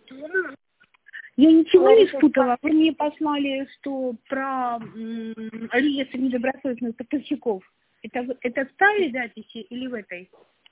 Я ничего не спутала. Вы мне послали, что про реестр недобросовестных поставщиков. Это в старой записи или в этой?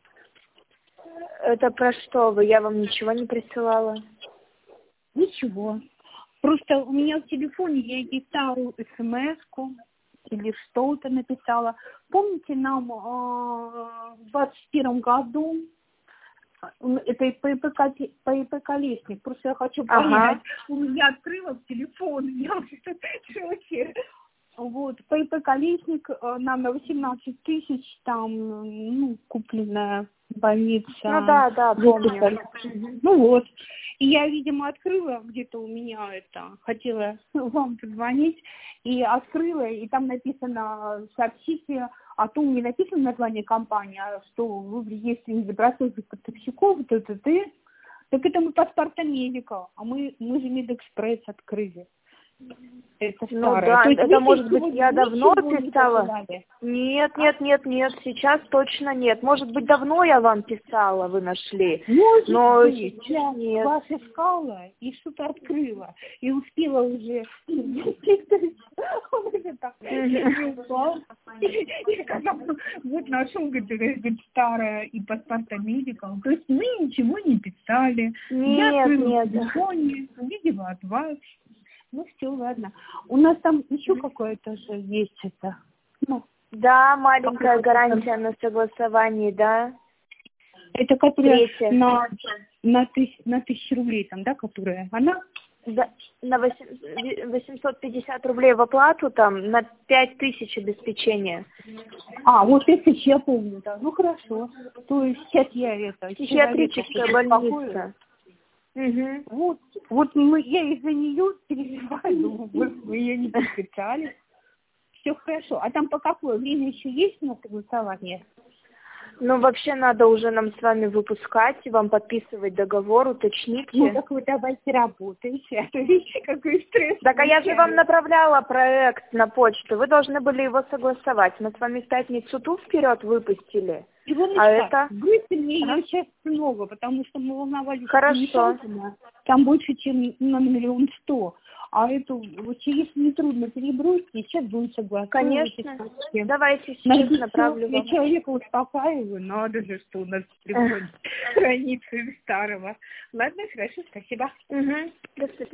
Это про что вы? Я вам ничего не присылала. Ничего. Просто у меня в телефоне я ей старую смс-ку или что-то написала. Помните, нам в 2021 году это ПИП «Колесник». Просто я хочу понять. Я открыла в телефон, я уже в шоке. Вот, ПИП «Колесник» нам на 18 тысяч, там, купленная больница. Ну да, помню. Ну вот. И я, видимо, открыла где-то у меня хотела вам позвонить, и открыла, и там написано, сообщите о том, не написано название компании, а что вы в реестре недобросовестных поставщиков, т.т. Так это мы паспорта медика, а мы же Медэкспресс открыли. Это старое. Да, есть это может быть я давно писала. Не Нет, сейчас точно нет. Может быть, давно я вам писала, вы нашли. Может быть, сейчас нет. Вас искала и что-то открыла, и успела уже. Вот нашел, говорит, старая и паспорта медика. То есть мы ничего не писали. Я открыла в телефоне, видела от вас. Ну все, ладно. У нас там еще какое-то же есть это. Да, маленькая гарантия на согласование, да. Это которая на 1000 рублей там, да, которая? Она? Да, на 850 рублей в оплату, там, на 5000 обеспечения. Вот 5000 я помню, да. Ну хорошо. То есть сейчас я психиатрическая больница. Вот я из-за нее переживаю, думаю, мы ее не подписали. Все хорошо. А там по какое время еще есть на согласование? Ну, вообще надо уже нам с вами выпускать, и вам подписывать договор, уточните. Ну, так вы давайте работайте, а то видите, какой стресс. Так, а я же вам направляла проект на почту, вы должны были его согласовать. Мы с вами в пятницу ту вперед выпустили. Это? Бросьте мне ее сейчас много, потому что мы волновались. Хорошо. Там больше, чем на 1 100 000. А эту, если не трудно перебросить, сейчас будем согласовывать. Конечно. Давайте сейчас направлю вам. Я человека успокаиваю, надо же, что у нас в телефоне страницы старого. Ладно, хорошо, спасибо. До свидания.